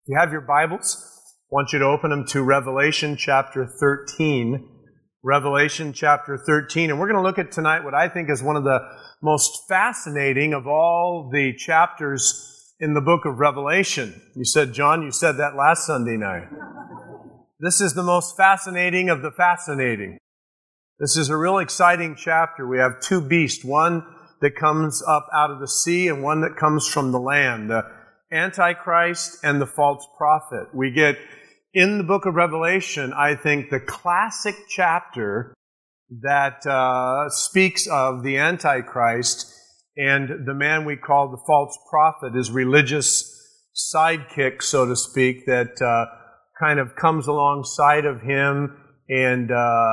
If you have your Bibles, I want you to open them to Revelation chapter 13. Revelation chapter 13. And we're going to look at tonight what I think is one of the most fascinating of all the chapters in the book of Revelation. You said, John, you said that last Sunday night. This is the most fascinating of the fascinating. This is a real exciting chapter. We have two beasts, one that comes up out of the sea and one that comes from the land. The Antichrist and the false prophet. We get in the book of Revelation, I think, the classic chapter that speaks of the Antichrist and the man we call the false prophet, his religious sidekick, so to speak, that kind of comes alongside of him and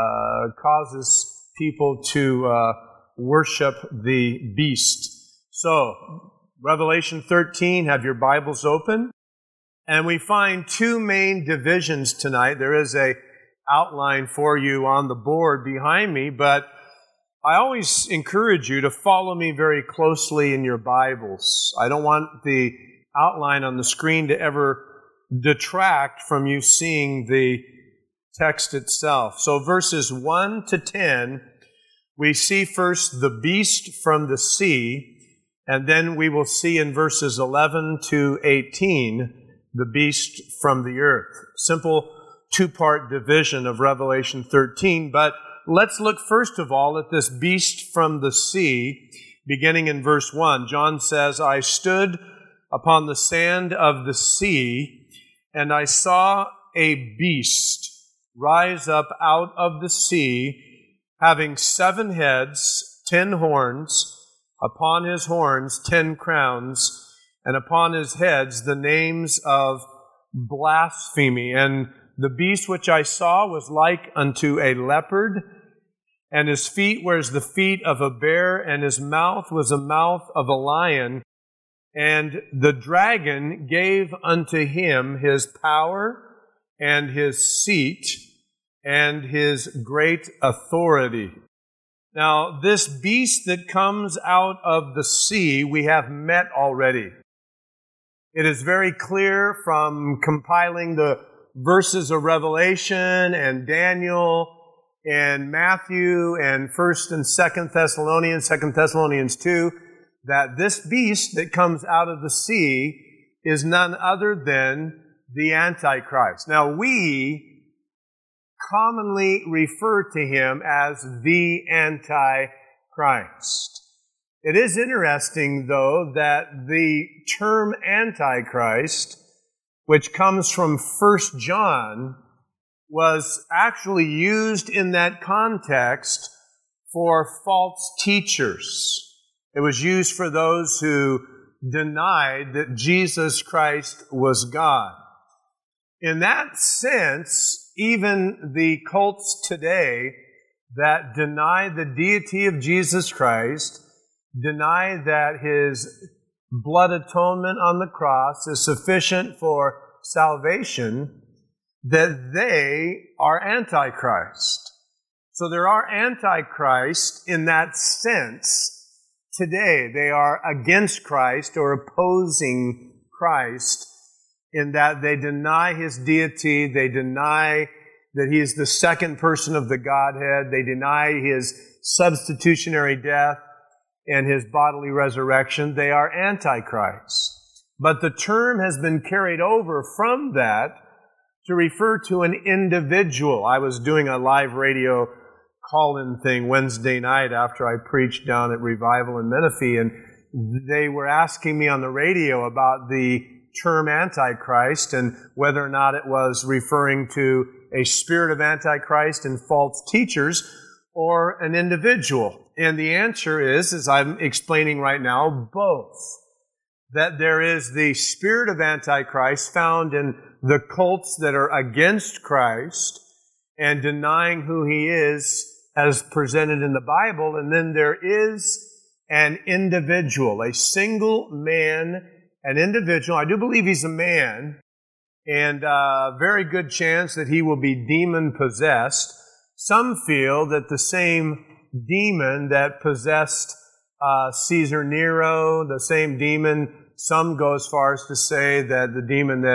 causes people to worship the beast. So, Revelation 13, have your Bibles open. And we find two main divisions tonight. There is a outline for you on the board behind me, but I always encourage you to follow me very closely in your Bibles. I don't want the outline on the screen to ever detract from you seeing the text itself. So verses 1 to 10, we see first the beast from the sea, and then we will see in verses 11 to 18 the beast from the earth. Simple two-part division of Revelation 13, but let's look first of all at this beast from the sea, beginning in verse 1. John says, I stood upon the sand of the sea, and I saw a beast rise up out of the sea, having 7 heads, 10 horns, upon his horns 10 crowns, and upon his heads the names of blasphemy. And the beast which I saw was like unto a leopard, and his feet were as the feet of a bear, and his mouth was a mouth of a lion. And the dragon gave unto him his power and his seat and his great authority. Now, this beast that comes out of the sea, we have met already. It is very clear from compiling the verses of Revelation and Daniel and Matthew and 1st and 2nd Thessalonians, 2nd Thessalonians 2, that this beast that comes out of the sea is none other than the Antichrist. Now, we commonly refer to him as the Antichrist. It is interesting, though, that the term Antichrist, which comes from 1 John, was actually used in that context for false teachers. It was used for those who denied that Jesus Christ was God. In that sense, even the cults today that deny the deity of Jesus Christ, deny that his blood atonement on the cross is sufficient for salvation, that they are Antichrist. So there are Antichrists in that sense today. They are against Christ or opposing Christ, in that they deny his deity, they deny that he is the second person of the Godhead, they deny his substitutionary death and his bodily resurrection. They are Antichrist. But the term has been carried over from that to refer to an individual. I was doing a live radio call-in thing Wednesday night after I preached down at Revival in Menifee, and they were asking me on the radio about the term Antichrist and whether or not it was referring to a spirit of Antichrist and false teachers or an individual. And the answer is, as I'm explaining right now, both. That there is the spirit of Antichrist found in the cults that are against Christ and denying who he is as presented in the Bible, and then there is an individual, a single man, an individual. I do believe he's a man, and a very good chance that he will be demon-possessed. Some feel that the same demon that possessed Caesar Nero, the same demon, some go as far as to say that the demon that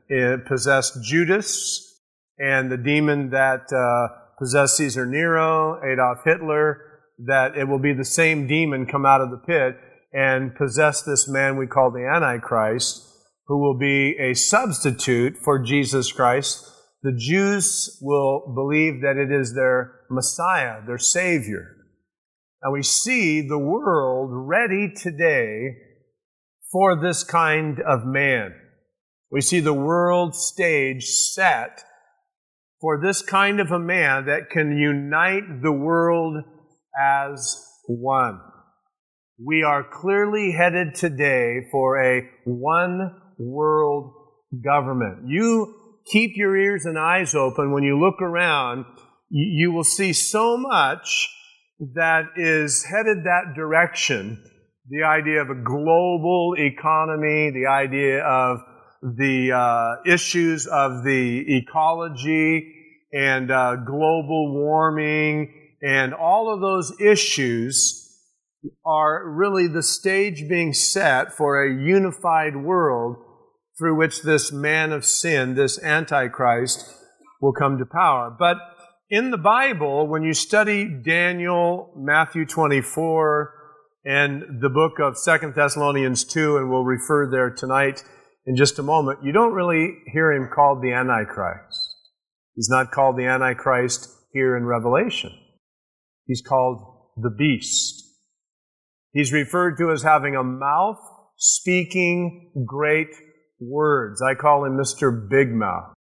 possessed Judas, and the demon that possessed Caesar Nero, Adolf Hitler, that it will be the same demon come out of the pit and possess this man we call the Antichrist, who will be a substitute for Jesus Christ. The Jews will believe that it is their Messiah, their Savior. And we see the world ready today for this kind of man. We see the world stage set for this kind of a man that can unite the world as one. We are clearly headed today for a one world government. You keep your ears and eyes open. When you look around, you will see so much that is headed that direction. The idea of a global economy, the idea of the issues of the ecology and global warming, and all of those issues are really the stage being set for a unified world through which this man of sin, this Antichrist, will come to power. But in the Bible, when you study Daniel, Matthew 24, and the book of 2 Thessalonians 2, and we'll refer there tonight in just a moment, you don't really hear him called the Antichrist. He's not called the Antichrist here in Revelation. He's called the beast. He's referred to as having a mouth speaking great words. I call him Mr. Big Mouth.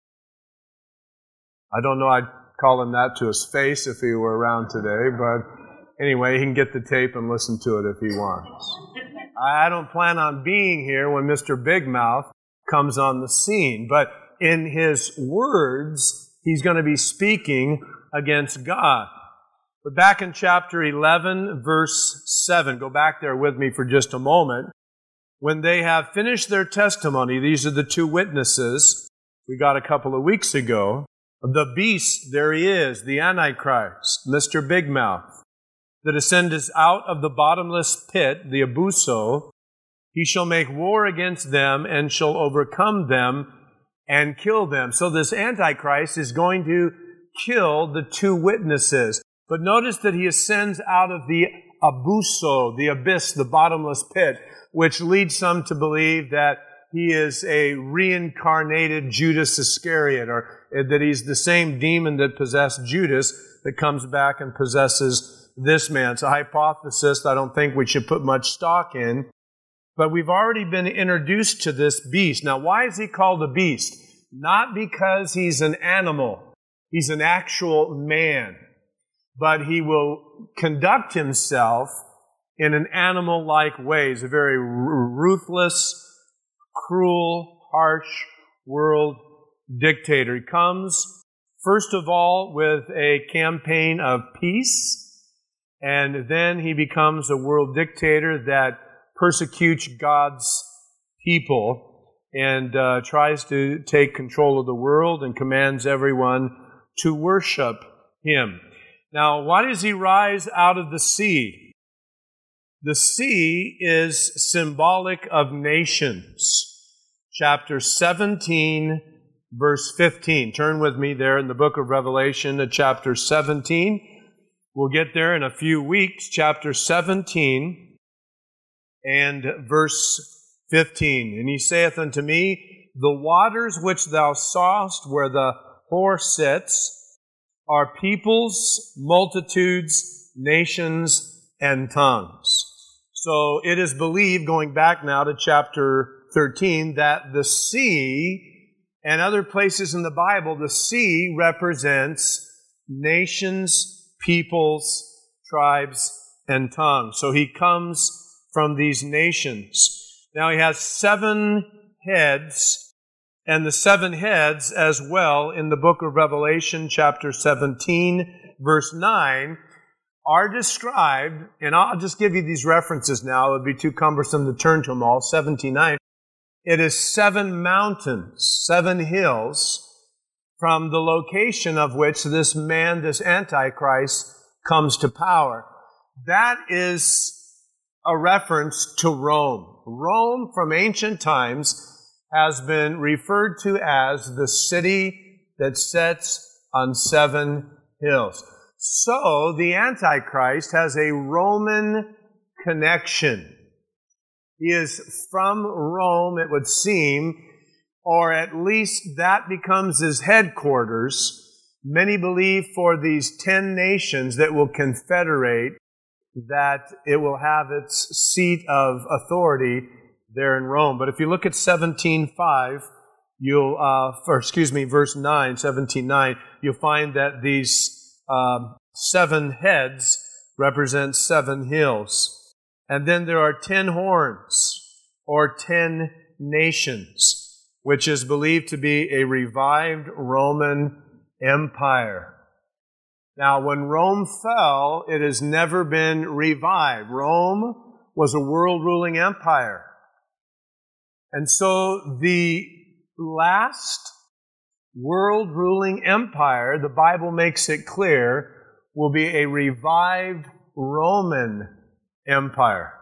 I don't know I'd call him that to his face if he were around today, but anyway, he can get the tape and listen to it if he wants. I don't plan on being here when Mr. Big Mouth comes on the scene, but in his words, he's going to be speaking against God. But back in chapter 11, verse 7, go back there with me for just a moment. When they have finished their testimony, these are the two witnesses we got a couple of weeks ago. The beast, there he is, the Antichrist, Mr. Big Mouth. The descendants out of the bottomless pit, the Abuso. He shall make war against them and shall overcome them and kill them. So this Antichrist is going to kill the two witnesses. But notice that he ascends out of the Abuso, the abyss, the bottomless pit, which leads some to believe that he is a reincarnated Judas Iscariot, or that he's the same demon that possessed Judas that comes back and possesses this man. It's a hypothesis I don't think we should put much stock in. But we've already been introduced to this beast. Now, why is he called a beast? Not because he's an animal. He's an actual man. But he will conduct himself in an animal-like way. He's a very ruthless, cruel, harsh world dictator. He comes, first of all, with a campaign of peace, and then he becomes a world dictator that persecutes God's people and tries to take control of the world and commands everyone to worship him. Now, why does he rise out of the sea? The sea is symbolic of nations. Chapter 17, verse 15. Turn with me there in the book of Revelation to chapter 17. We'll get there in a few weeks. Chapter 17 and verse 15. And he saith unto me, the waters which thou sawest where the whore sits are peoples, multitudes, nations, and tongues. So it is believed, going back now to chapter 13, that the sea and other places in the Bible, the sea represents nations, peoples, tribes, and tongues. So he comes from these nations. Now he has 7 heads, and the 7 heads as well in the book of Revelation, chapter 17, verse 9, are described, and I'll just give you these references now. It would be too cumbersome to turn to them all. 17:9. It is 7 mountains, 7 hills, from the location of which this man, this Antichrist, comes to power. That is a reference to Rome. Rome, from ancient times, has been referred to as the city that sits on 7 hills. So the Antichrist has a Roman connection. He is from Rome, it would seem, or at least that becomes his headquarters. Many believe for these 10 nations that will confederate, that it will have its seat of authority there in Rome. But if you look at 17:5, verse 9, 17:9, you'll find that these 7 heads represent 7 hills. And then there are 10 horns, or 10 nations, which is believed to be a revived Roman Empire. Now, when Rome fell, it has never been revived. Rome was a world-ruling empire. And so the last world-ruling empire, the Bible makes it clear, will be a revived Roman Empire.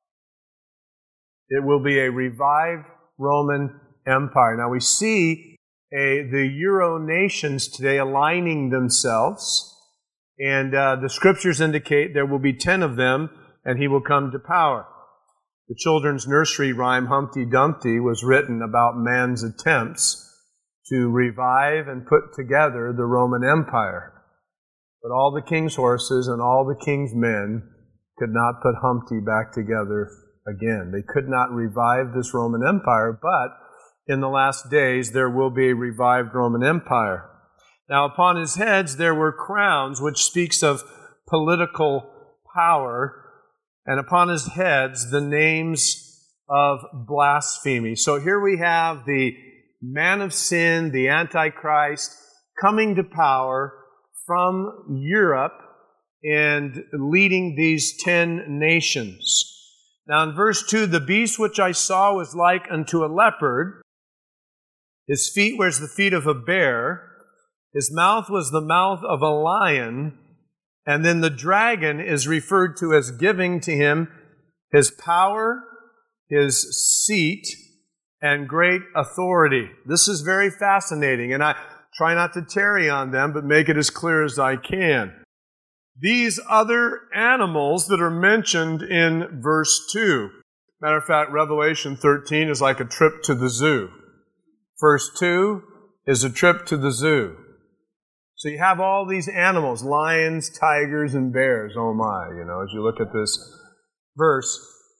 It will be a revived Roman Empire. Now we see the Euro nations today aligning themselves, and the Scriptures indicate there will be 10 of them, and he will come to power. The children's nursery rhyme Humpty Dumpty was written about man's attempts to revive and put together the Roman Empire. But all the king's horses and all the king's men could not put Humpty back together again. They could not revive this Roman Empire, but in the last days there will be a revived Roman Empire. Now upon his heads there were crowns, which speaks of political power, and upon his heads the names of blasphemy. So here we have the man of sin, the Antichrist, coming to power from Europe and leading these 10 nations. Now in verse 2, the beast which I saw was like unto a leopard. His feet were as the feet of a bear. His mouth was the mouth of a lion. And then the dragon is referred to as giving to him his power, his seat, and great authority. This is very fascinating, and I try not to tarry on them, but make it as clear as I can. These other animals that are mentioned in verse 2, matter of fact, Revelation 13 is like a trip to the zoo. Verse 2 is a trip to the zoo. So you have all these animals, lions, tigers, and bears. Oh my, as you look at this verse.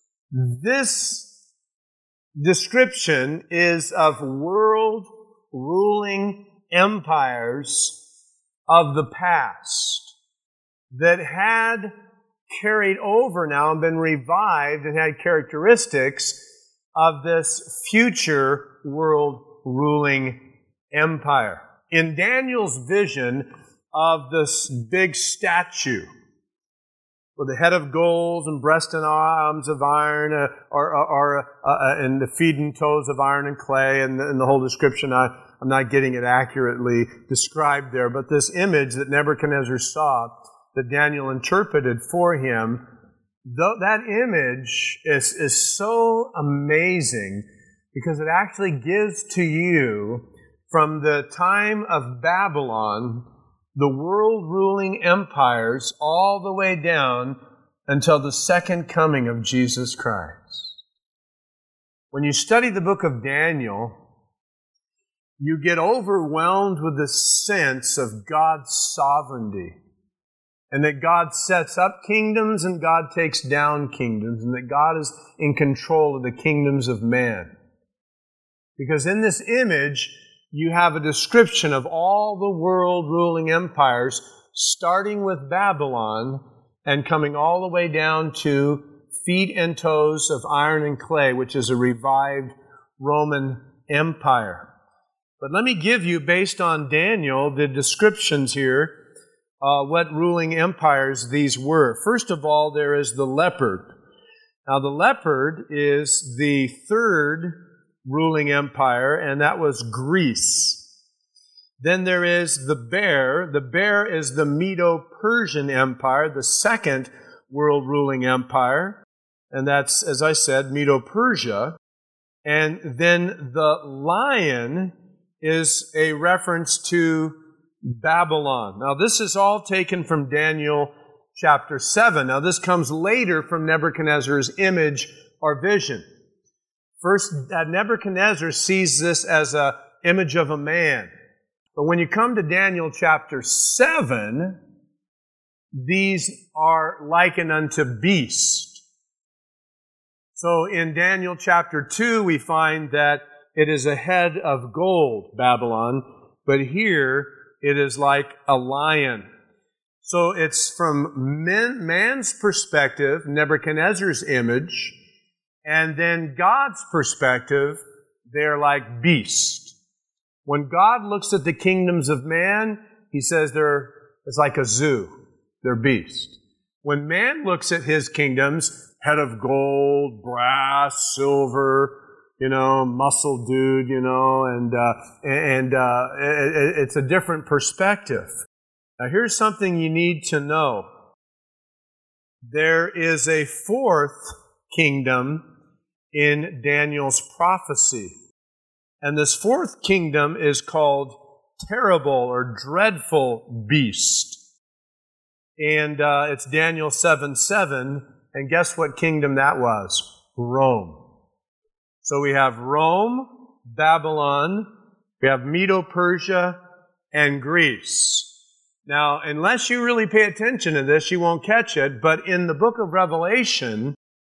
This description is of world-ruling empires of the past that had carried over now and been revived and had characteristics of this future world-ruling empire. In Daniel's vision of this big statue with a head of gold and breast and arms of iron, and the feet and toes of iron and clay, and the whole description, I'm not getting it accurately described there, but this image that Nebuchadnezzar saw, that Daniel interpreted for him, that image is so amazing because it actually gives to you, from the time of Babylon, the world-ruling empires, all the way down until the second coming of Jesus Christ. When you study the book of Daniel, you get overwhelmed with the sense of God's sovereignty, and that God sets up kingdoms and God takes down kingdoms, and that God is in control of the kingdoms of man. Because in this image, you have a description of all the world-ruling empires, starting with Babylon and coming all the way down to feet and toes of iron and clay, which is a revived Roman Empire. But let me give you, based on Daniel, the descriptions here, what ruling empires these were. First of all, there is the leopard. Now, the leopard is the third ruling empire, and that was Greece. Then there is the bear. The bear is the Medo-Persian Empire, the second world ruling empire, and that's, as I said, Medo-Persia. And then the lion is a reference to Babylon. Now, this is all taken from Daniel chapter 7. Now, this comes later from Nebuchadnezzar's image or vision. First, Nebuchadnezzar sees this as an image of a man. But when you come to Daniel chapter 7, these are likened unto beasts. So in Daniel chapter 2, we find that it is a head of gold, Babylon, but here it is like a lion. So it's from man's perspective, Nebuchadnezzar's image, and then God's perspective, they're like beasts. When God looks at the kingdoms of man, He says it's like a zoo. They're beasts. When man looks at his kingdoms, head of gold, brass, silver, muscle dude, and it's a different perspective. Now here's something you need to know. There is a fourth kingdom in Daniel's prophecy. And this fourth kingdom is called terrible or dreadful beast. And it's Daniel 7:7. And guess what kingdom that was? Rome. So we have Rome, Babylon, we have Medo-Persia, and Greece. Now, unless you really pay attention to this, you won't catch it. But in the book of Revelation,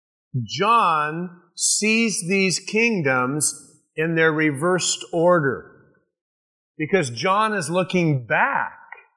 John sees these kingdoms in their reversed order. Because John is looking back.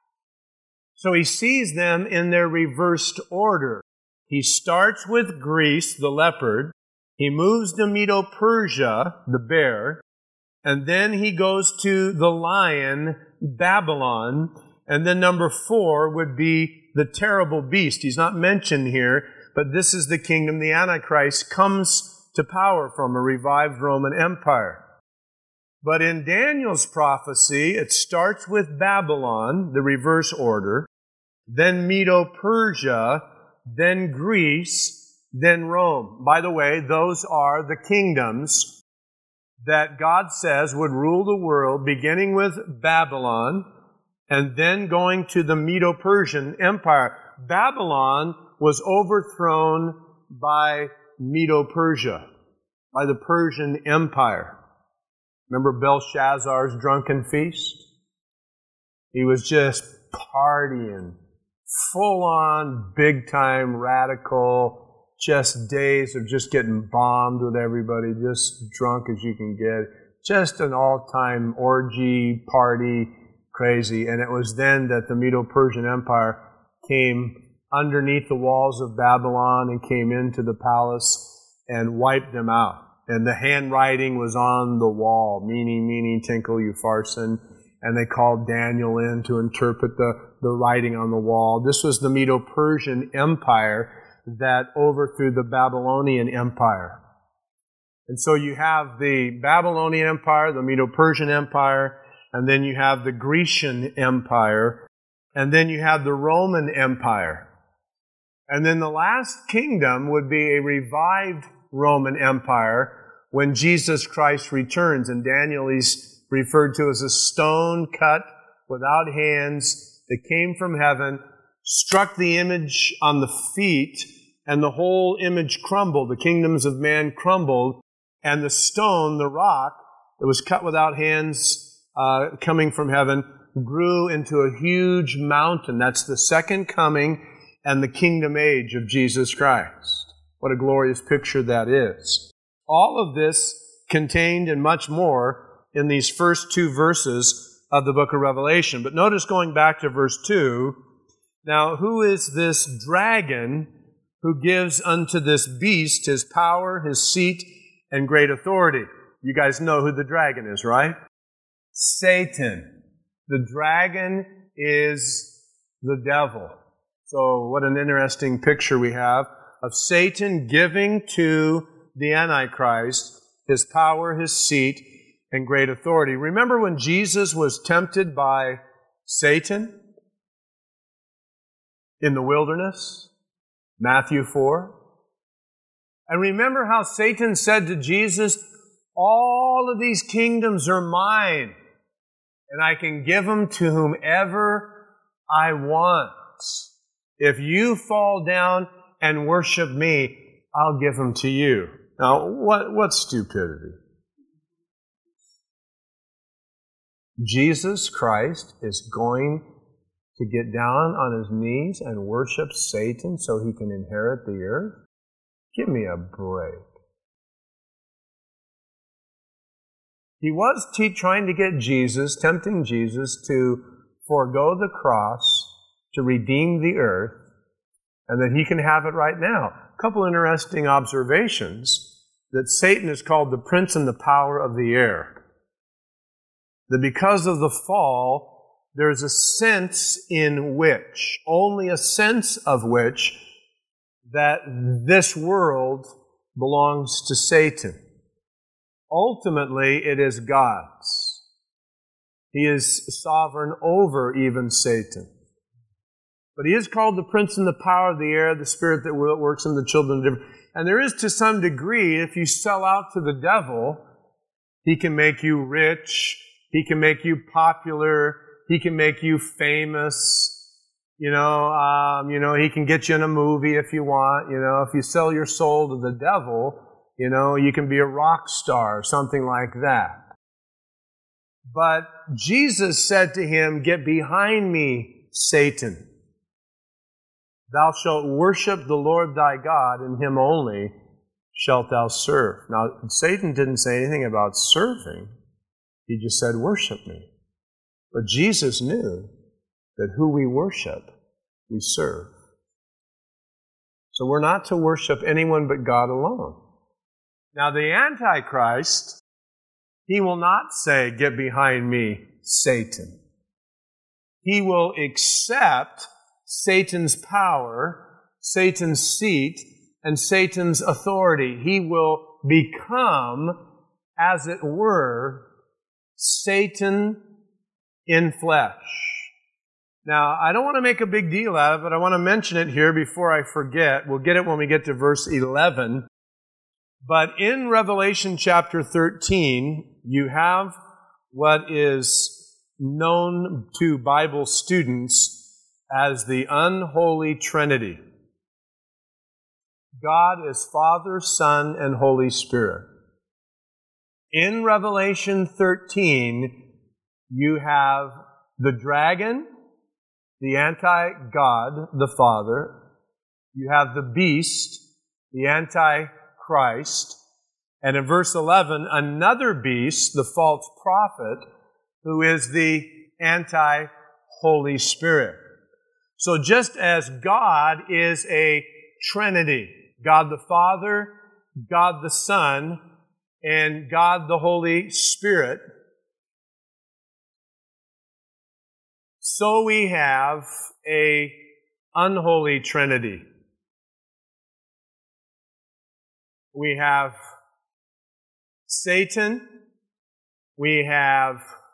So he sees them in their reversed order. He starts with Greece, the leopard. He moves to Medo-Persia, the bear. And then he goes to the lion, Babylon. And then number 4 would be the terrible beast. He's not mentioned here, but this is the kingdom the Antichrist comes to power from, a revived Roman Empire. But in Daniel's prophecy, it starts with Babylon, the reverse order, then Medo-Persia, then Greece, then Rome. By the way, those are the kingdoms that God says would rule the world, beginning with Babylon and then going to the Medo-Persian Empire. Babylon was overthrown by Medo-Persia, by the Persian Empire. Remember Belshazzar's drunken feast? He was just partying, full-on, big-time, radical, just days of just getting bombed with everybody, just drunk as you can get. Just an all-time orgy, party, crazy. And it was then that the Medo-Persian Empire came underneath the walls of Babylon and came into the palace and wiped them out. And the handwriting was on the wall, meaning, tinkle, you farson. And they called Daniel in to interpret the writing on the wall. This was the Medo-Persian Empire that overthrew the Babylonian Empire. And so you have the Babylonian Empire, the Medo-Persian Empire, and then you have the Grecian Empire, and then you have the Roman Empire. And then the last kingdom would be a revived Roman Empire when Jesus Christ returns. And Daniel is referred to as a stone cut without hands that came from heaven, struck the image on the feet, and the whole image crumbled. The kingdoms of man crumbled, and the stone, the rock, that was cut without hands coming from heaven, grew into a huge mountain. That's the second coming and the kingdom age of Jesus Christ. What a glorious picture that is. All of this contained and much more in these first 2 verses of the book of Revelation. But notice going back to verse 2, now who is this dragon who gives unto this beast his power, his seat, and great authority? You guys know who the dragon is, right? Satan. The dragon is the devil. So what an interesting picture we have of Satan giving to the Antichrist his power, his seat, and great authority. Remember when Jesus was tempted by Satan in the wilderness? Matthew 4. And remember how Satan said to Jesus, All of these kingdoms are mine, and I can give them to whomever I want. If you fall down and worship me, I'll give them to you. Now, what stupidity? Jesus Christ is going to get down on his knees and worship Satan so he can inherit the earth? Give me a break. He was trying to get Jesus, tempting Jesus to forego the cross to redeem the earth, and that he can have it right now. A couple interesting observations, that Satan is called the prince and the power of the air. That because of the fall, there's a sense in which, only a sense of which, that this world belongs to Satan. Ultimately, it is God's. He is sovereign over even Satan. But he is called the prince and the power of the air, the spirit that works in the children of different. And there is, to some degree, if you sell out to the devil, he can make you rich, he can make you popular, he can make you famous. He can get you in a movie if you want. If you sell your soul to the devil, you can be a rock star or something like that. But Jesus said to him, "Get behind me, Satan. Thou shalt worship the Lord thy God, and him only shalt thou serve." Now, Satan didn't say anything about serving. He just said, "Worship me." But Jesus knew that who we worship, we serve. So we're not to worship anyone but God alone. Now, the Antichrist, he will not say, "Get behind me, Satan." He will accept Satan's power, Satan's seat, and Satan's authority. He will become, as it were, Satan in flesh. Now, I don't want to make a big deal out of it, but I want to mention it here before I forget. We'll get it when we get to verse 11. But in Revelation chapter 13, you have what is known to Bible students as the unholy Trinity. God is Father, Son, and Holy Spirit. In Revelation 13, you have the dragon, the anti-God, the Father. You have the beast, the anti-Christ. And in verse 11, another beast, the false prophet, who is the anti-Holy Spirit. So just as God is a Trinity, God the Father, God the Son, and God the Holy Spirit, so we have a unholy Trinity. We have Satan, we have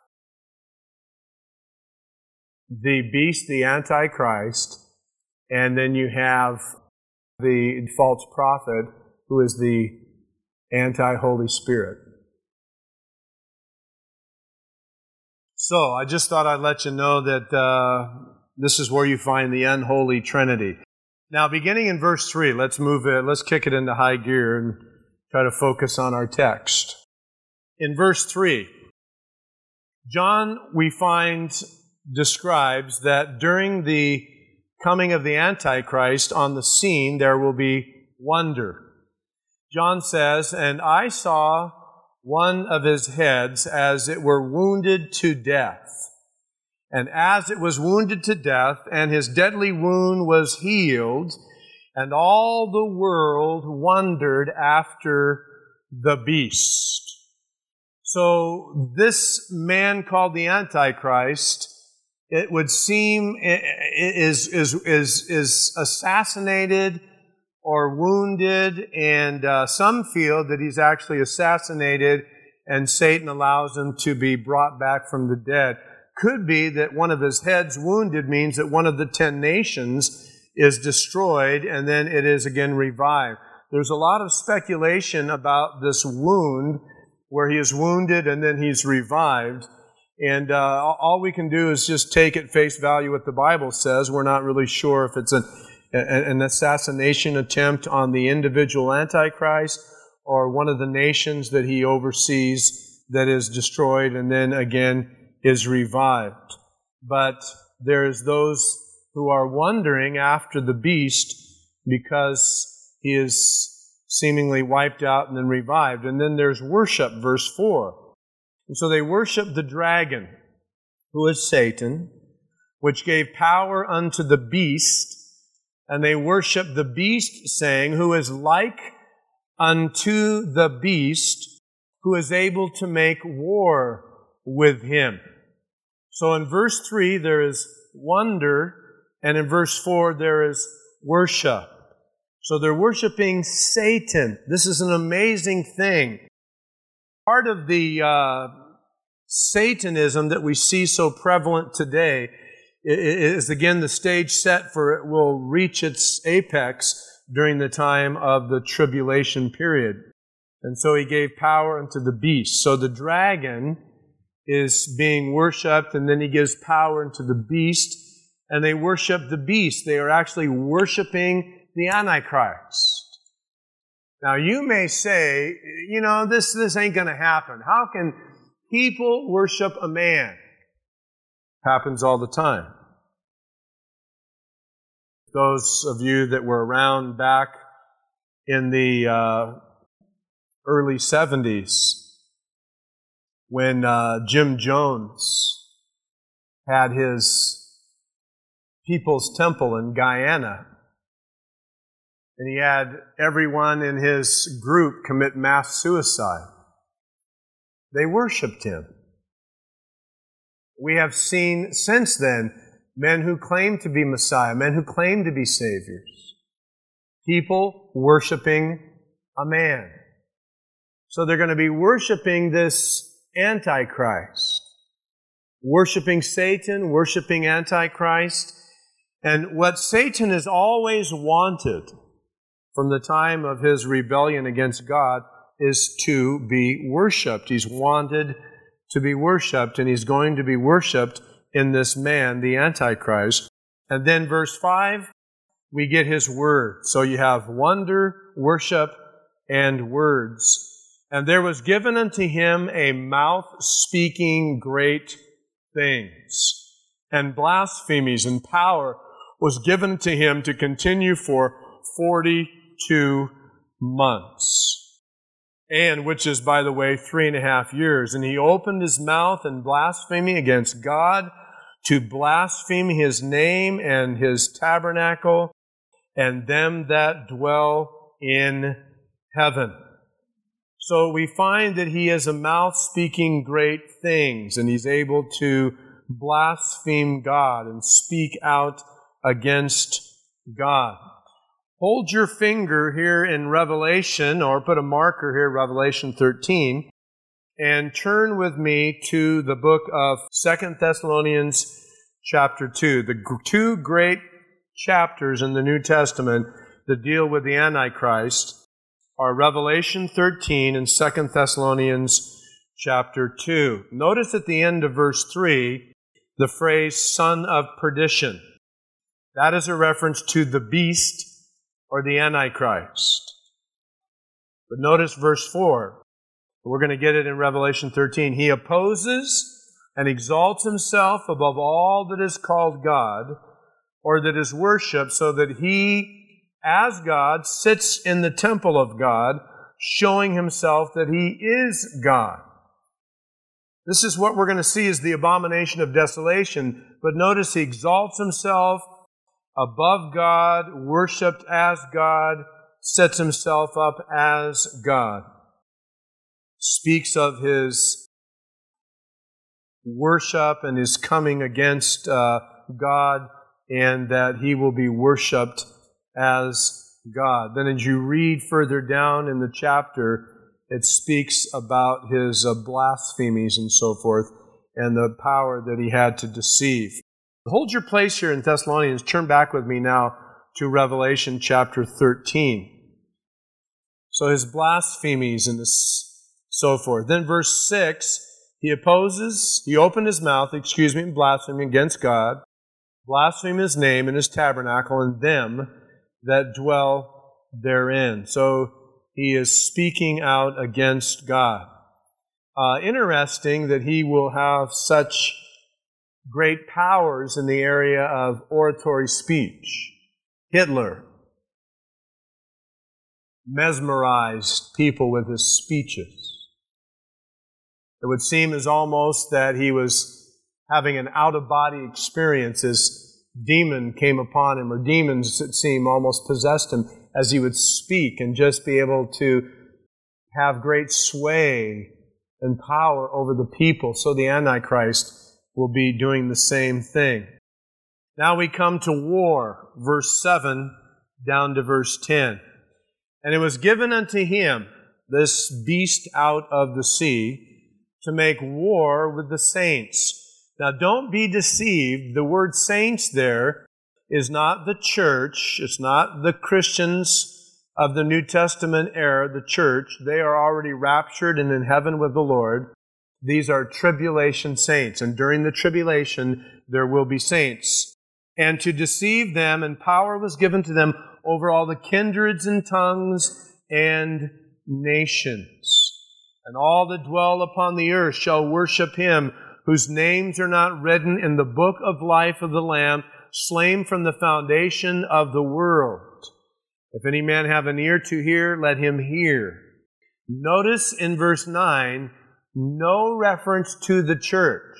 the beast, the Antichrist, and then you have the false prophet, who is the anti-Holy Spirit. So, I just thought I'd let you know that this is where you find the unholy Trinity. Now, beginning in verse 3, let's kick it into high gear and try to focus on our text. In verse 3, John, we find, describes that during the coming of the Antichrist on the scene, there will be wonder. John says, "And I saw one of his heads as it were wounded to death. And as it was wounded to death, and his deadly wound was healed, and all the world wondered after the beast." So this man called the Antichrist, it would seem, is assassinated or wounded, and some feel that he's actually assassinated and Satan allows him to be brought back from the dead. Could be that one of his heads wounded means that one of the 10 nations is destroyed and then it is again revived. There's a lot of speculation about this wound where he is wounded and then he's revived. And all we can do is just take at face value what the Bible says. We're not really sure if it's an assassination attempt on the individual Antichrist or one of the nations that he oversees that is destroyed and then again is revived. But there's those who are wondering after the beast because he is seemingly wiped out and then revived. And then there's worship, verse 4. And so they worship the dragon, who is Satan, which gave power unto the beast. And they worship the beast, saying, who is like unto the beast, who is able to make war with him. So in verse 3 there is wonder, and in verse 4 there is worship. So they're worshiping Satan. This is an amazing thing. Part of the Satanism that we see so prevalent today is, again, the stage set for it will reach its apex during the time of the tribulation period. And so he gave power unto the beast. So the dragon is being worshipped, and then he gives power unto the beast, and they worship the beast. They are actually worshiping the Antichrist. Now you may say, this ain't going to happen. How can people worship a man? Happens all the time. Those of you that were around back in the early 70s when Jim Jones had his People's Temple in Guyana, and he had everyone in his group commit mass suicide. They worshiped him. We have seen since then men who claim to be Messiah, men who claim to be saviors, people worshiping a man. So they're going to be worshiping this Antichrist, worshiping Satan, worshiping Antichrist. And what Satan has always wanted from the time of his rebellion against God is to be worshipped. He's wanted to be worshipped, and he's going to be worshipped in this man, the Antichrist. And then verse 5, we get his word. So you have wonder, worship, and words. And there was given unto him a mouth speaking great things, and blasphemies, and power was given to him to continue for 42 months. And which is, by the way, 3.5 years. And he opened his mouth in blasphemy against God, to blaspheme his name and his tabernacle, and them that dwell in heaven. So we find that he has a mouth speaking great things, and he's able to blaspheme God and speak out against God. Hold your finger here in Revelation, or put a marker here, Revelation 13, and turn with me to the book of 2 Thessalonians chapter 2. The two great chapters in the New Testament that deal with the Antichrist are Revelation 13 and 2 Thessalonians chapter 2. Notice at the end of verse 3 the phrase, son of perdition. That is a reference to the beast or the Antichrist. But notice verse 4. We're going to get it in Revelation 13. He opposes and exalts himself above all that is called God or that is worshipped, so that he, as God, sits in the temple of God, showing himself that he is God. This is what we're going to see as the abomination of desolation. But notice he exalts himself above God, worshipped as God, sets himself up as God. Speaks of his worship and his coming against God, and that he will be worshipped as God. Then as you read further down in the chapter, it speaks about his blasphemies and so forth, and the power that he had to deceive. Hold your place here in Thessalonians. Turn back with me now to Revelation chapter 13. So his blasphemies and his so forth. Then verse 6, he opened his mouth, in blasphemy against God, blaspheme his name and his tabernacle and them that dwell therein. So he is speaking out against God. Interesting that he will have such great powers in the area of oratory speech. Hitler mesmerized people with his speeches. It would seem as almost that he was having an out-of-body experience as demon came upon him, or demons, it seemed, almost possessed him as he would speak and just be able to have great sway and power over the people. So the Antichrist will be doing the same thing. Now we come to war, verse 7 down to verse 10. And it was given unto him, this beast out of the sea, to make war with the saints. Now don't be deceived. The word saints there is not the church. It's not the Christians of the New Testament era, the church. They are already raptured and in heaven with the Lord. These are tribulation saints. And during the tribulation, there will be saints. And to deceive them, and power was given to them over all the kindreds and tongues and nations. And all that dwell upon the earth shall worship him, whose names are not written in the book of life of the Lamb, slain from the foundation of the world. If any man have an ear to hear, let him hear. Notice in verse 9, no reference to the church.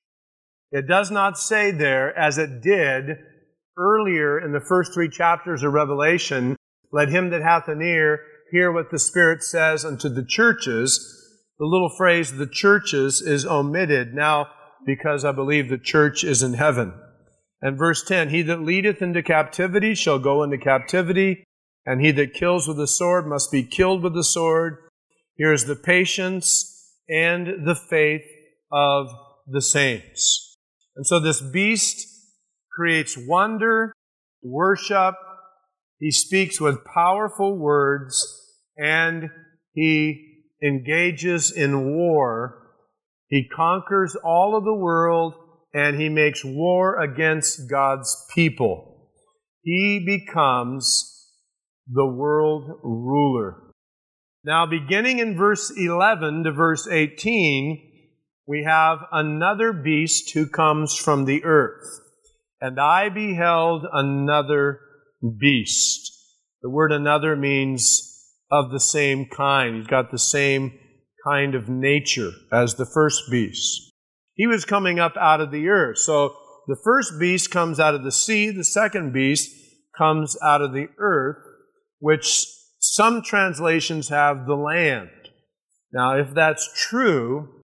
It does not say there, as it did earlier in the first 3 chapters of Revelation, let him that hath an ear hear what the Spirit says unto the churches. The little phrase, the churches, is omitted now because I believe the church is in heaven. And verse 10, he that leadeth into captivity shall go into captivity, and he that kills with the sword must be killed with the sword. Here is the patience and the faith of the saints. And so this beast creates wonder, worship. He speaks with powerful words, and he engages in war. He conquers all of the world, and he makes war against God's people. He becomes the world ruler. Now, beginning in verse 11 to verse 18, we have another beast who comes from the earth. And I beheld another beast. The word another means of the same kind. He's got the same kind of nature as the first beast. He was coming up out of the earth. So the first beast comes out of the sea. The second beast comes out of the earth, which some translations have the land. Now, if that's true,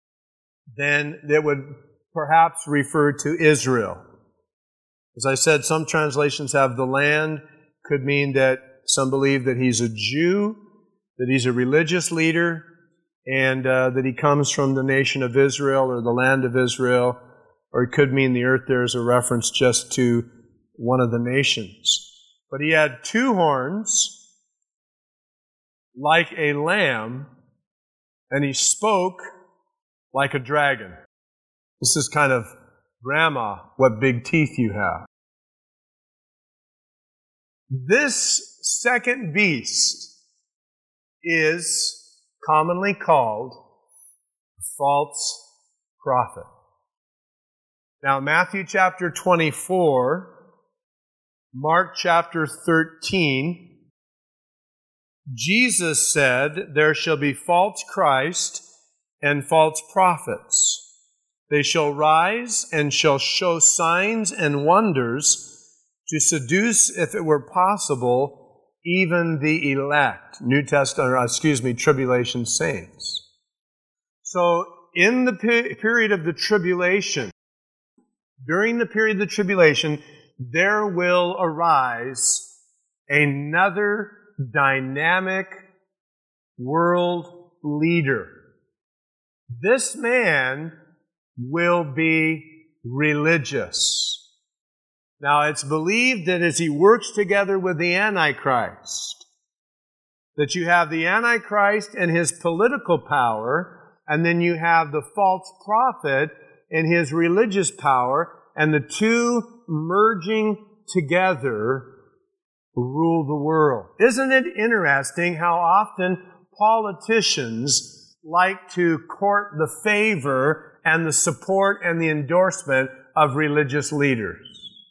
then it would perhaps refer to Israel. As I said, some translations have the land. Could mean that some believe that he's a Jew, that he's a religious leader, and that he comes from the nation of Israel or the land of Israel. Or it could mean the earth there is a reference just to one of the nations. But he had 2 horns, like a lamb, and he spoke like a dragon. This is kind of, Grandma, what big teeth you have. This second beast is commonly called a false prophet. Now, Matthew chapter 24, Mark chapter 13, Jesus said, there shall be false Christ and false prophets. They shall rise and shall show signs and wonders to seduce, if it were possible, even the elect. Tribulation saints. So, in the period of the tribulation, during the period of the tribulation, there will arise another dynamic world leader. This man will be religious. Now, it's believed that as he works together with the Antichrist, that you have the Antichrist and his political power, and then you have the false prophet and his religious power, and the two merging together rule the world. Isn't it interesting how often politicians like to court the favor and the support and the endorsement of religious leaders?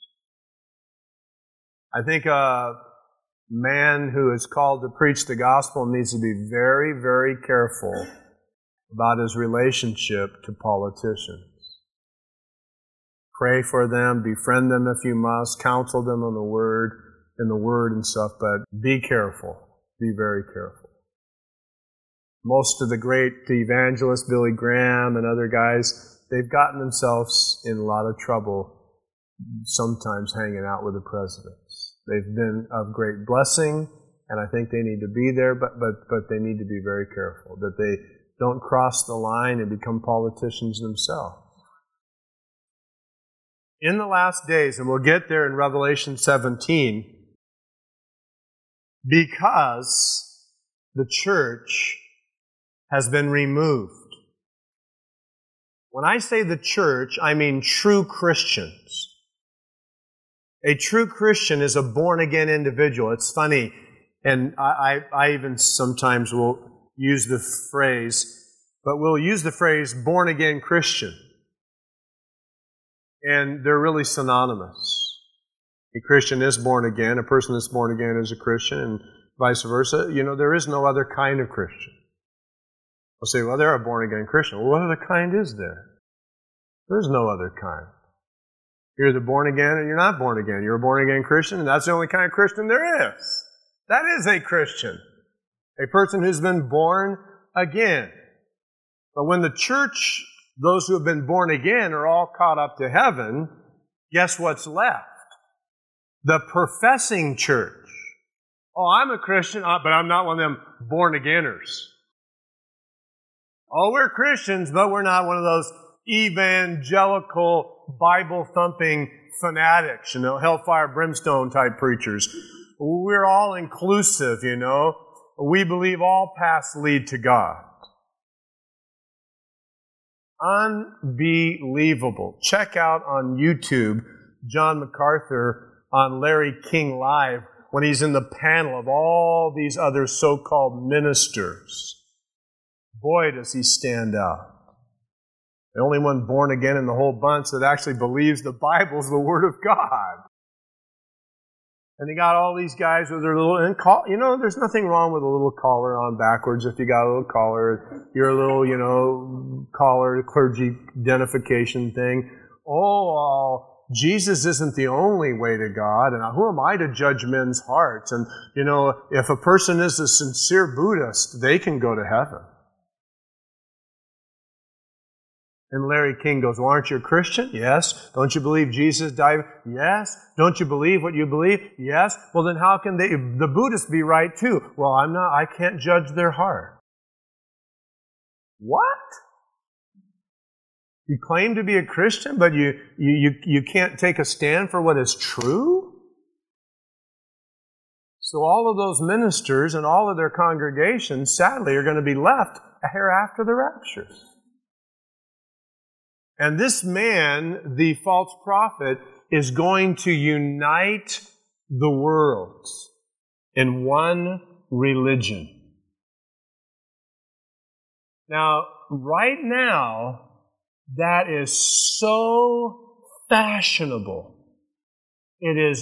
I think a man who is called to preach the gospel needs to be very, very careful about his relationship to politicians. Pray for them, befriend them if you must, counsel them in the Word and stuff, but be careful. Be very careful. Most of the great evangelists, Billy Graham and other guys, they've gotten themselves in a lot of trouble sometimes hanging out with the presidents. They've been of great blessing, and I think they need to be there, but they need to be very careful that they don't cross the line and become politicians themselves. In the last days, and we'll get there in Revelation 17, because the church has been removed. When I say the church, I mean true Christians. A true Christian is a born-again individual. It's funny, and I even sometimes will use the phrase, but we'll use the phrase born-again Christian. And they're really synonymous. A Christian is born again. A person that's born again is a Christian, and vice versa. You know, there is no other kind of Christian. I'll say, well, they're a born-again Christian. Well, what other kind is there? There's no other kind. You're either born again or you're not born again. You're a born-again Christian, and that's the only kind of Christian there is. That is a Christian. A person who's been born again. But when the church, those who have been born again, are all caught up to heaven, guess what's left? The professing church. Oh, I'm a Christian, but I'm not one of them born-againers. Oh, we're Christians, but we're not one of those evangelical, Bible-thumping fanatics, hellfire, brimstone type preachers. We're all inclusive, We believe all paths lead to God. Unbelievable. Check out on YouTube John MacArthur on Larry King Live when he's in the panel of all these other so-called ministers. Boy, does he stand out. The only one born again in the whole bunch that actually believes the Bible's the Word of God. And they got all these guys with their little, there's nothing wrong with a little collar on backwards if you got a little collar. You're a little, collar, clergy identification thing. Jesus isn't the only way to God, and who am I to judge men's hearts? And, if a person is a sincere Buddhist, they can go to heaven. And Larry King goes, well, aren't you a Christian? Yes. Don't you believe Jesus died? Yes. Don't you believe what you believe? Yes. Well, then how can the Buddhists be right too? Well, I can't judge their heart. What? You claim to be a Christian, but you can't take a stand for what is true? So all of those ministers and all of their congregations, sadly, are going to be left hereafter the rapture. And this man, the false prophet, is going to unite the world in one religion. Now, right now, that is so fashionable. It is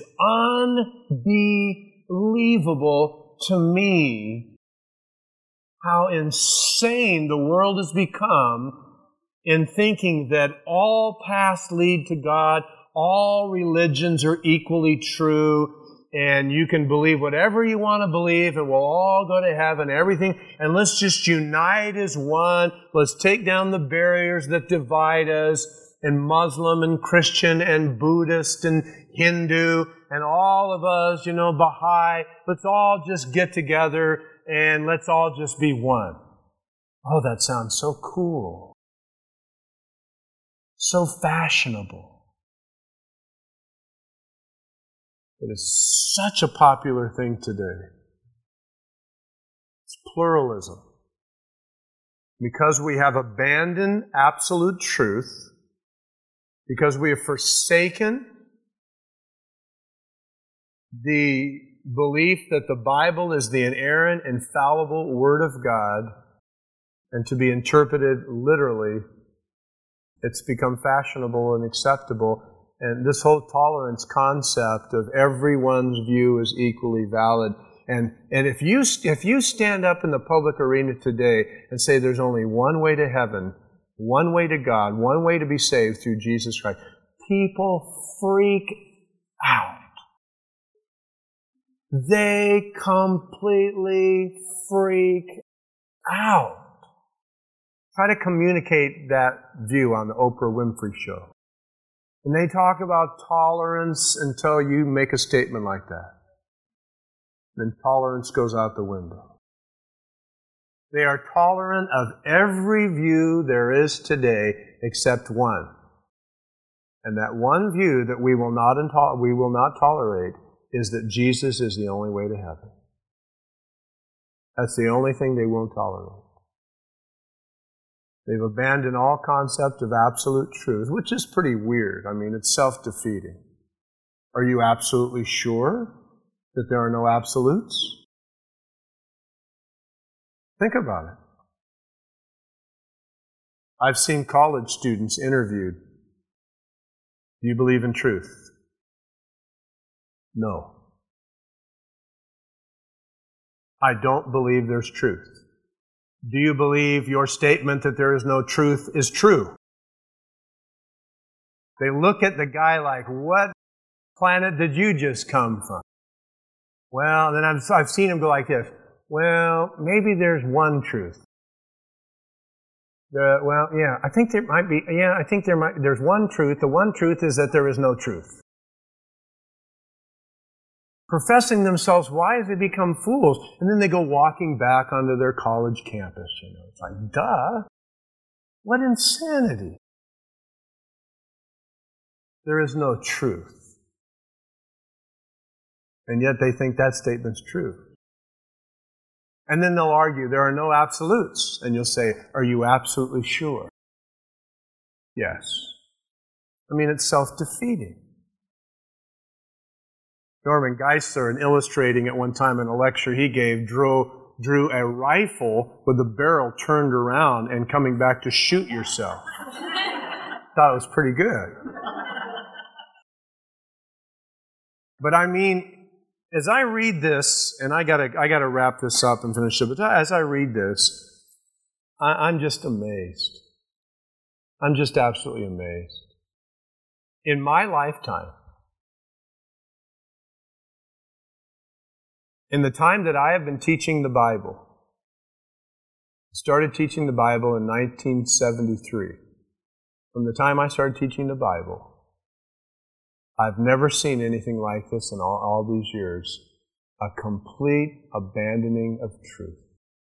unbelievable to me how insane the world has become in thinking that all paths lead to God, all religions are equally true, and you can believe whatever you want to believe, and we'll all go to heaven, everything, and let's just unite as one. Let's take down the barriers that divide us, and Muslim and Christian and Buddhist and Hindu, and all of us, Baha'i, let's all just get together, and let's all just be one. Oh, that sounds so cool. So fashionable. It is such a popular thing today. pluralism. Because we have abandoned absolute truth, because we have forsaken the belief that the Bible is the inerrant, infallible Word of God, and to be interpreted literally, it's become fashionable and acceptable. And this whole tolerance concept of everyone's view is equally valid. And if you stand up in the public arena today and say there's only one way to heaven, one way to God, one way to be saved through Jesus Christ, people freak out. They completely freak out. Try to communicate that view on the Oprah Winfrey Show. And they talk about tolerance until you make a statement like that. Then tolerance goes out the window. They are tolerant of every view there is today except one. And that one view that we will not tolerate is that Jesus is the only way to heaven. That's the only thing they won't tolerate. They've abandoned all concept of absolute truth, which is pretty weird. I mean, it's self-defeating. Are you absolutely sure that there are no absolutes? Think about it. I've seen college students interviewed. Do you believe in truth? No. I don't believe there's truth. Do you believe your statement that there is no truth is true? They look at the guy like, what planet did you just come from? Well, then I've seen him go like this. Well, maybe there's one truth. I think there might be. Yeah, I think there's one truth. The one truth is that there is no truth. Professing themselves wise, they become fools. And then they go walking back onto their college campus. It's like, duh. What insanity. There is no truth. And yet they think that statement's true. And then they'll argue there are no absolutes. And you'll say, are you absolutely sure? Yes. I mean, it's self-defeating. Norman Geisler, in illustrating at one time in a lecture he gave, drew a rifle with the barrel turned around and coming back to shoot yourself. Thought it was pretty good. But I mean, as I read this, and I gotta wrap this up and finish it, but as I read this, I'm just amazed. I'm just absolutely amazed. In my lifetime, in the time that I have been teaching the Bible, I started teaching the Bible in 1973. From the time I started teaching the Bible, I've never seen anything like this in all these years. A complete abandoning of truth.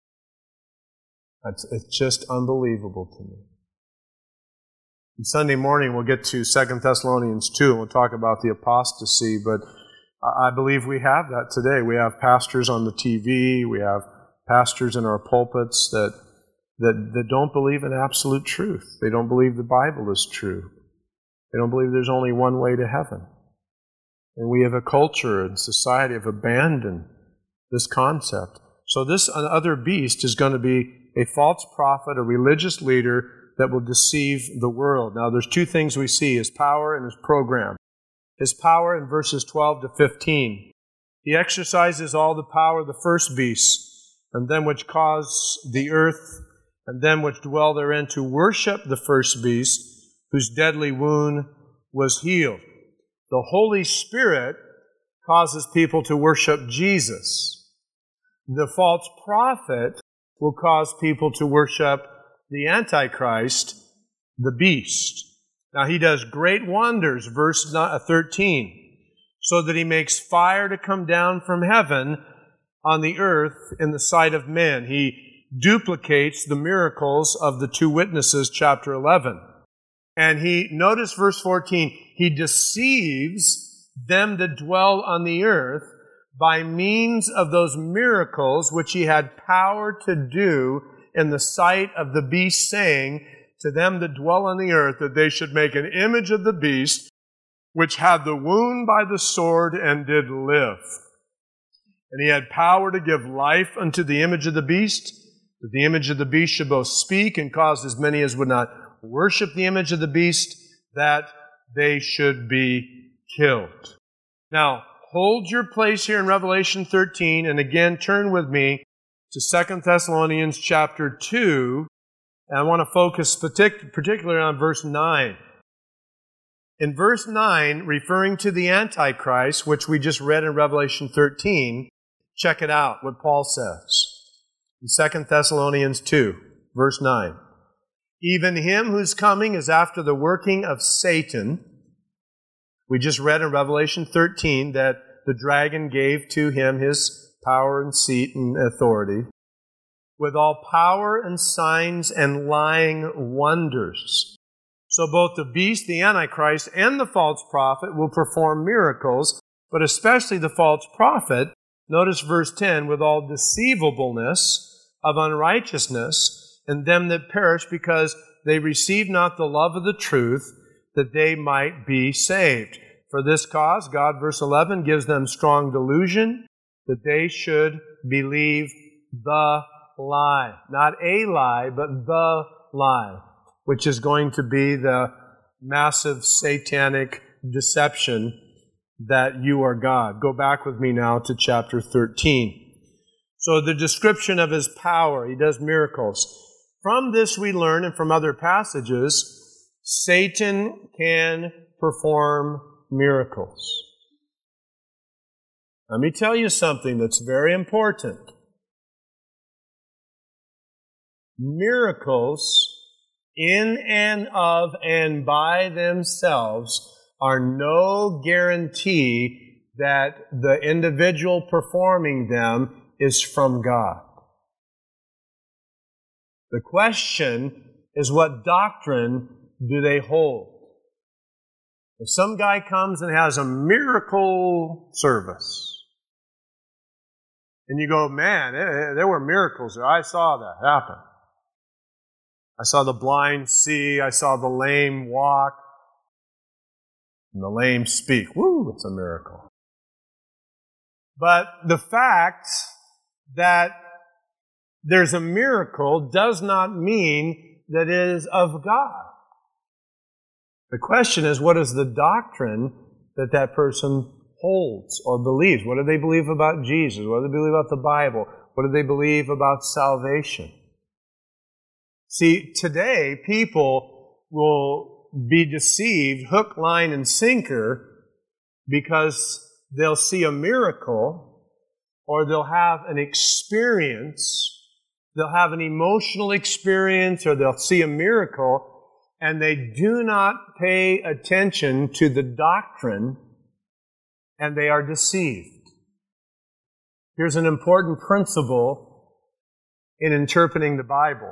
It's just unbelievable to me. And Sunday morning we'll get to 2 Thessalonians 2 and we'll talk about the apostasy, but I believe we have that today. We have pastors on the TV, we have pastors in our pulpits that don't believe in absolute truth. They don't believe the Bible is true. They don't believe there's only one way to heaven. And we have a culture and society have abandoned this concept. So this other beast is going to be a false prophet, a religious leader that will deceive the world. Now there's two things we see, his power and his program. His power in verses 12 to 15. He exercises all the power of the first beast, and them which cause the earth, and them which dwell therein to worship the first beast, whose deadly wound was healed. The Holy Spirit causes people to worship Jesus. The false prophet will cause people to worship the Antichrist, the beast. Now he does great wonders, verse 13, so that he makes fire to come down from heaven on the earth in the sight of men. He duplicates the miracles of the two witnesses, chapter 11. And notice verse 14, he deceives them that dwell on the earth by means of those miracles which he had power to do in the sight of the beast, saying to them that dwell on the earth that they should make an image of the beast, which had the wound by the sword and did live. And he had power to give life unto the image of the beast, that the image of the beast should both speak and cause as many as would not worship the image of the beast, that they should be killed. Now, hold your place here in Revelation 13, and again, turn with me to 2 Thessalonians chapter 2, and I want to focus particularly on verse 9. In verse 9, referring to the Antichrist, which we just read in Revelation 13, check it out, what Paul says. In 2 Thessalonians 2, verse 9. Even him whose coming is after the working of Satan. We just read in Revelation 13 that the dragon gave to him his power and seat and authority, with all power and signs and lying wonders. So both the beast, the Antichrist, and the false prophet will perform miracles, but especially the false prophet, notice verse 10, with all deceivableness of unrighteousness in them that perish, because they receive not the love of the truth, that they might be saved. For this cause, God, verse 11, gives them strong delusion, that they should believe the lie. Not a lie, but the lie, which is going to be the massive satanic deception that you are God. Go back with me now to chapter 13. So the description of his power, he does miracles. From this we learn, and from other passages, Satan can perform miracles. Let me tell you something that's very important. Miracles in and of and by themselves are no guarantee that the individual performing them is from God. The question is, what doctrine do they hold? If some guy comes and has a miracle service, and you go, man, there were miracles there. I saw that happen. I saw the blind see. I saw the lame walk. And the lame speak. Woo, it's a miracle. But the fact that there's a miracle does not mean that it is of God. The question is, what is the doctrine that that person holds or believes? What do they believe about Jesus? What do they believe about the Bible? What do they believe about salvation? See, today people will be deceived hook, line, and sinker because they'll see a miracle or they'll have an experience. They'll have an emotional experience or they'll see a miracle, and they do not pay attention to the doctrine, and they are deceived. Here's an important principle in interpreting the Bible.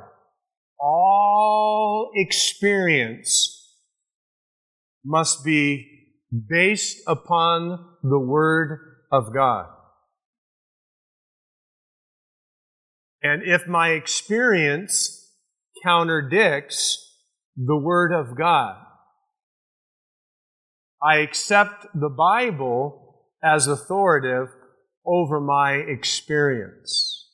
All experience must be based upon the Word of God. And if my experience contradicts the Word of God, I accept the Bible as authoritative over my experience.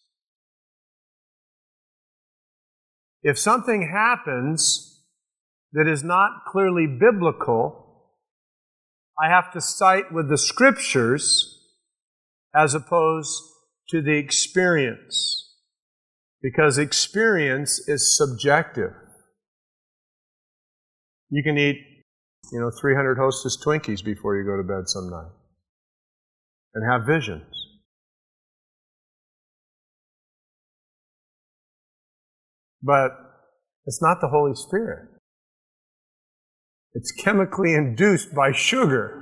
If something happens that is not clearly biblical, I have to cite with the Scriptures as opposed to the experience, because experience is subjective. You can eat, 300 Hostess Twinkies before you go to bed some night and have visions. But it's not the Holy Spirit. It's chemically induced by sugar.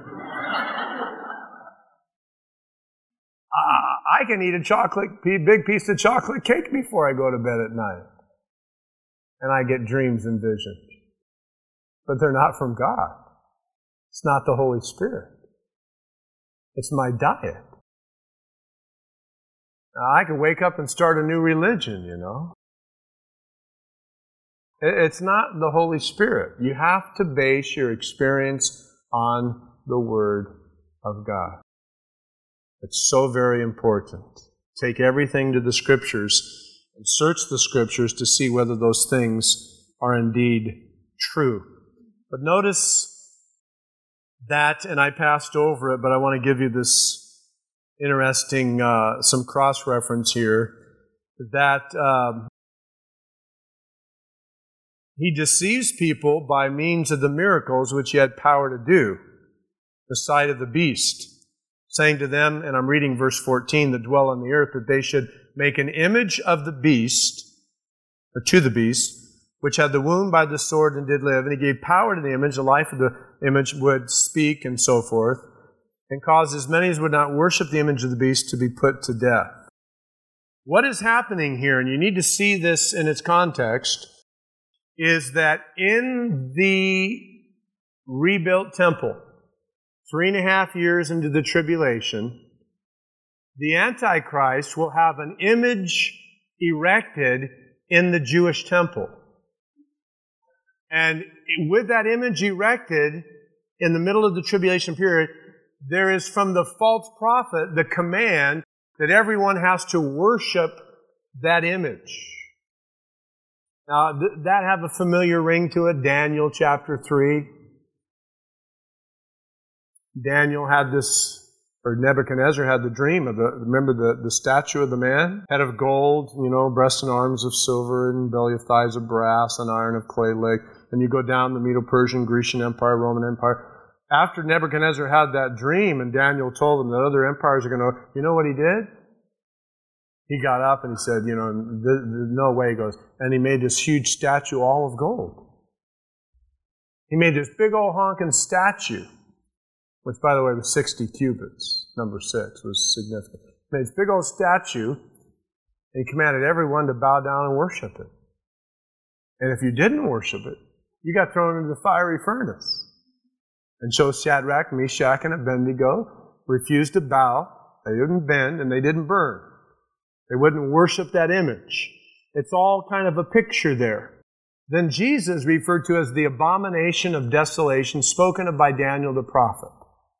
I can eat a big piece of chocolate cake before I go to bed at night. And I get dreams and visions. But they're not from God. It's not the Holy Spirit. It's my diet. Now, I could wake up and start a new religion, It's not the Holy Spirit. You have to base your experience on the Word of God. It's so very important. Take everything to the Scriptures and search the Scriptures to see whether those things are indeed true. But notice that, and I passed over it, but I want to give you this interesting, some cross-reference here, that he deceives people by means of the miracles which he had power to do, the sight of the beast, saying to them, and I'm reading verse 14, that dwell on the earth, that they should make an image of the beast, or to the beast, which had the wound by the sword and did live. And he gave power to the image, the life of the image would speak and so forth, and caused as many as would not worship the image of the beast to be put to death. What is happening here, and you need to see this in its context, is that in the rebuilt temple, 3.5 years into the tribulation, the Antichrist will have an image erected in the Jewish temple. And with that image erected in the middle of the tribulation period, there is from the false prophet the command that everyone has to worship that image. Now, that have a familiar ring to it, Daniel chapter 3. Daniel had this, or Nebuchadnezzar had the dream of remember the statue of the man? Head of gold, breast and arms of silver, and belly of thighs of brass, and iron of clay leg. And you go down the Medo-Persian, Grecian Empire, Roman Empire. After Nebuchadnezzar had that dream, and Daniel told him that other empires are going to, you know what he did? He got up and he said, no way, he goes, and he made this huge statue all of gold. He made this big old honking statue, which, by the way, was 60 cubits. Number 6 was significant. He made this big old statue, and he commanded everyone to bow down and worship it. And if you didn't worship it, you got thrown into the fiery furnace. And so Shadrach, Meshach, and Abednego refused to bow. They didn't bend, and they didn't burn. They wouldn't worship that image. It's all kind of a picture there. Then Jesus referred to as the abomination of desolation, spoken of by Daniel the prophet.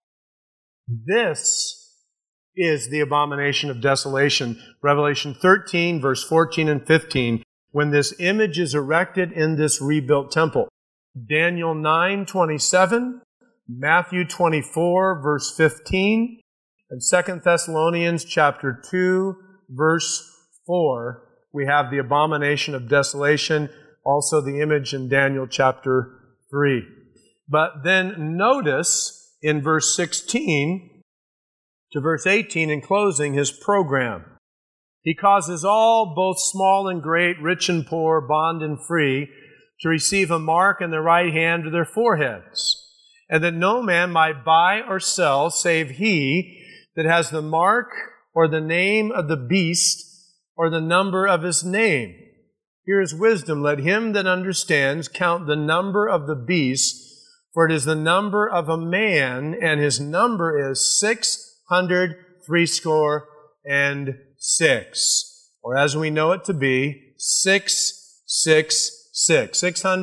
This is the abomination of desolation. Revelation 13, verse 14 and 15, when this image is erected in this rebuilt temple. Daniel 9:27, Matthew 24, verse 15, and 2 Thessalonians chapter 2, verse 4, we have the abomination of desolation, also the image in Daniel chapter 3. But then notice in verse 16 to verse 18 in closing his program. He causes all, both small and great, rich and poor, bond and free, to receive a mark in their right hand or their foreheads, and that no man might buy or sell save he that has the mark or the name of the beast or the number of his name. Here is wisdom. Let him that understands count the number of the beast, for it is the number of a man, and his number is 666, or as we know it to be, 666,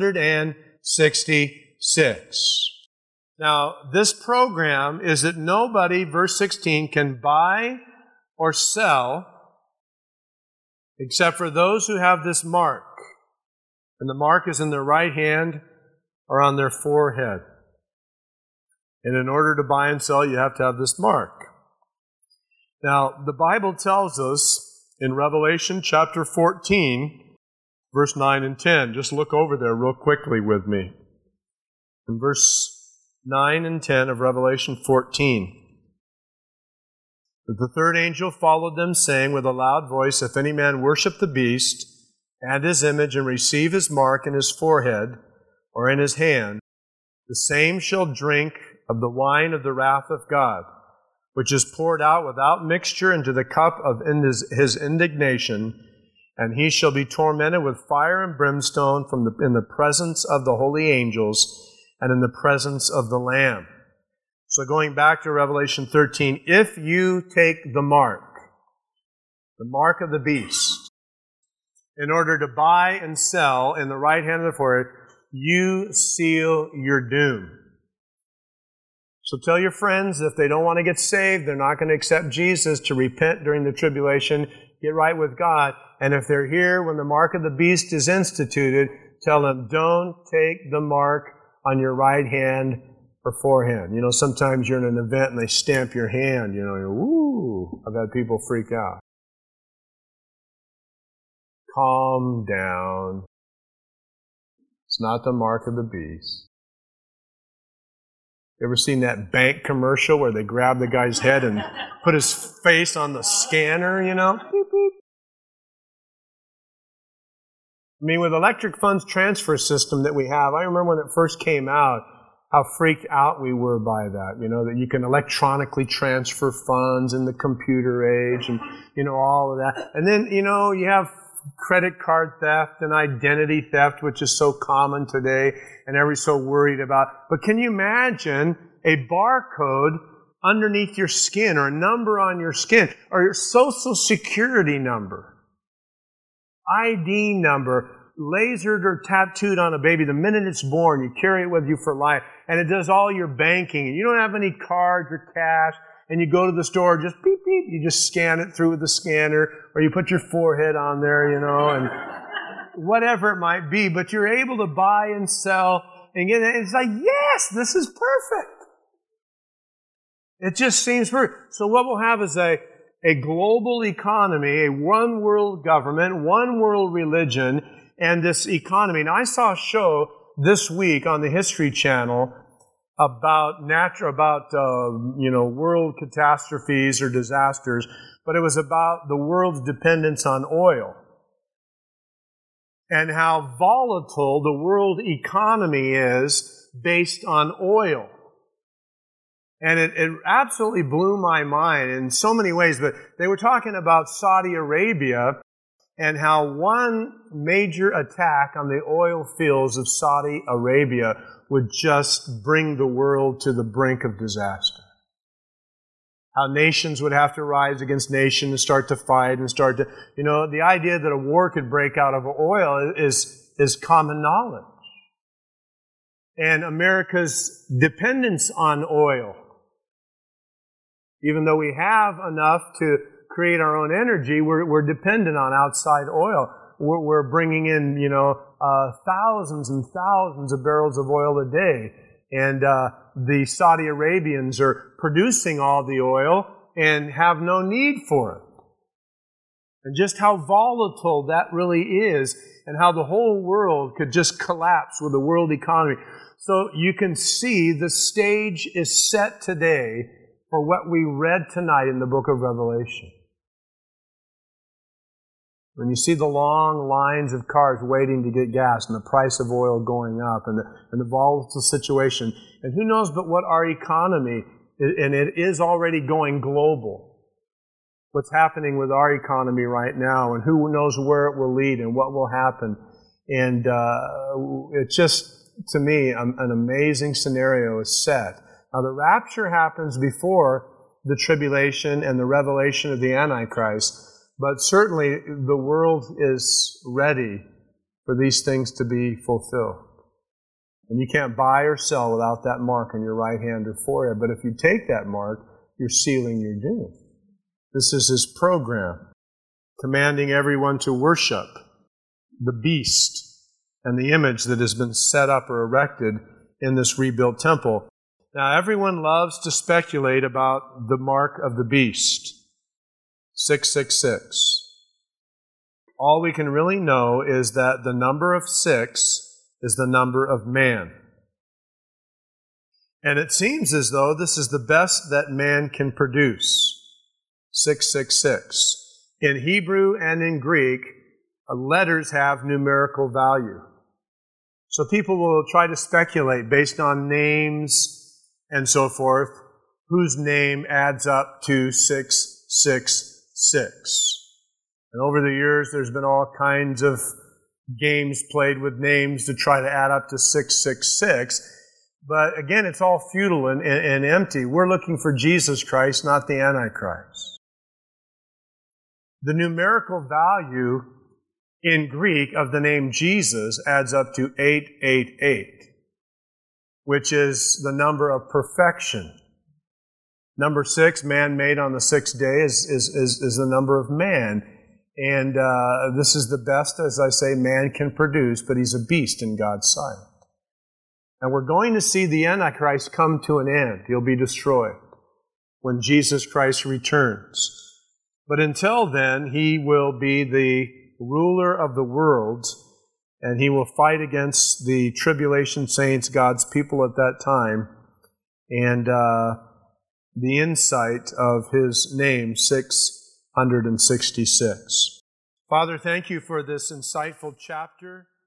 666. Now, this program is that nobody, verse 16, can buy or sell except for those who have this mark. And the mark is in their right hand or on their forehead. And in order to buy and sell, you have to have this mark. Now, the Bible tells us in Revelation chapter 14, verse 9 and 10. Just look over there real quickly with me. In verse 9 and 10 of Revelation 14. The third angel followed them, saying with a loud voice, if any man worship the beast and his image and receive his mark in his forehead or in his hand, the same shall drink of the wine of the wrath of God, which is poured out without mixture into the cup of his indignation, and he shall be tormented with fire and brimstone in the presence of the holy angels and in the presence of the Lamb. So going back to Revelation 13, if you take the mark, The mark of the beast. In order to buy and sell in the right hand of the forehead, you seal your doom. So tell your friends if they don't want to get saved, they're not going to accept Jesus, to repent during the tribulation, get right with God. And if they're here when the mark of the beast is instituted, tell them, don't take the mark on your right hand or forehead. You know, sometimes you're in an event and they stamp your hand, you know, you're, woo! I've had people freak out. Calm down. It's not the mark of the beast. You ever seen that bank commercial where they grab the guy's head and put his face on the scanner, you know? Beep, beep. I mean, with electric funds transfer system that we have, I remember when it first came out, how freaked out we were by that, you know, that you can electronically transfer funds in the computer age and, you know, all of that. And then, you know, you have credit card theft and identity theft, which is so common today and everybody's so worried about. But can you imagine a barcode underneath your skin, or a number on your skin, or your social security number, ID number, lasered or tattooed on a baby the minute it's born? You carry it with you for life, and it does all your banking, and you don't have any cards or cash, and you go to the store, just beep, beep, you just scan it through with the scanner, or you put your forehead on there, you know, and whatever it might be, but you're able to buy and sell and get it. It's like, yes, this is perfect. It just seems perfect. So what we'll have is a global economy, a one world government, one world religion, and this economy. Now, I saw a show this week on the History Channel about world catastrophes or disasters, but it was about the world's dependence on oil and how volatile the world economy is based on oil. And it absolutely blew my mind in so many ways, but they were talking about Saudi Arabia and how one major attack on the oil fields of Saudi Arabia would just bring the world to the brink of disaster. How nations would have to rise against nations and start to fight and start to, you know, the idea that a war could break out of oil is common knowledge. And America's dependence on oil, even though we have enough to create our own energy, we're dependent on outside oil. We're bringing in, you know, thousands and thousands of barrels of oil a day. And the Saudi Arabians are producing all the oil and have no need for it. And just how volatile that really is, and how the whole world could just collapse with the world economy. So you can see the stage is set today for what we read tonight in the book of Revelation. When you see the long lines of cars waiting to get gas and the price of oil going up and the volatile situation, and who knows but what our economy, and it is already going global, what's happening with our economy right now, and who knows where it will lead and what will happen. And it's just, to me, an amazing scenario is set. Now, the rapture happens before the tribulation and the revelation of the Antichrist, but certainly the world is ready for these things to be fulfilled. And you can't buy or sell without that mark on your right hand or forehead. But if you take that mark, you're sealing your doom. This is His program, commanding everyone to worship the beast and the image that has been set up or erected in this rebuilt temple. Now, everyone loves to speculate about the mark of the beast. 666. All we can really know is that the number of 6 is the number of man. And it seems as though this is the best that man can produce. 666. In Hebrew and in Greek, letters have numerical value. So people will try to speculate based on names and so forth, whose name adds up to 666. And over the years, there's been all kinds of games played with names to try to add up to 666. But again, it's all futile and empty. We're looking for Jesus Christ, not the Antichrist. The numerical value in Greek of the name Jesus adds up to 888, which is the number of perfection. Number 6, man made on the sixth day, is the number of man. And this is the best, as I say, man can produce, but he's a beast in God's sight. And we're going to see the Antichrist come to an end. He'll be destroyed when Jesus Christ returns. But until then, he will be the ruler of the world, and he will fight against the tribulation saints, God's people at that time, and the insight of his name, 666. Father, thank you for this insightful chapter.